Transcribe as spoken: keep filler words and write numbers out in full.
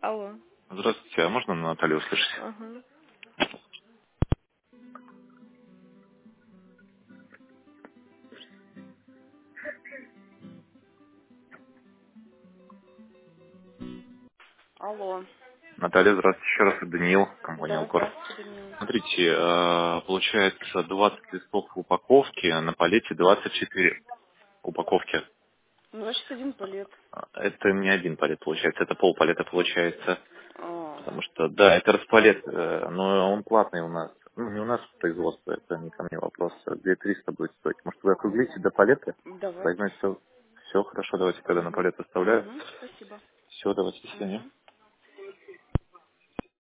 Алло. Здравствуйте, а можно Наталью услышать? Ага. Алло. Наталья, здравствуйте, еще раз, это Даниил, компания Да, Алкор. здравствуйте, Данил. Смотрите, э, получается двадцать листов в упаковке, на палете двадцать четыре упаковки. Ну, значит, один палет. А, Это не один палет получается, это полпалета получается. А, Потому что, да, это распалет, э, но он платный у нас. Ну, не у нас в производстве, это не ко мне вопрос. две тысячи триста будет стоить. Может, вы округлите до палеты? давайте. Возьмете все, все хорошо, давайте тогда на Угу. палет оставляю. Угу. Спасибо. Все, давайте, до свидания. Угу.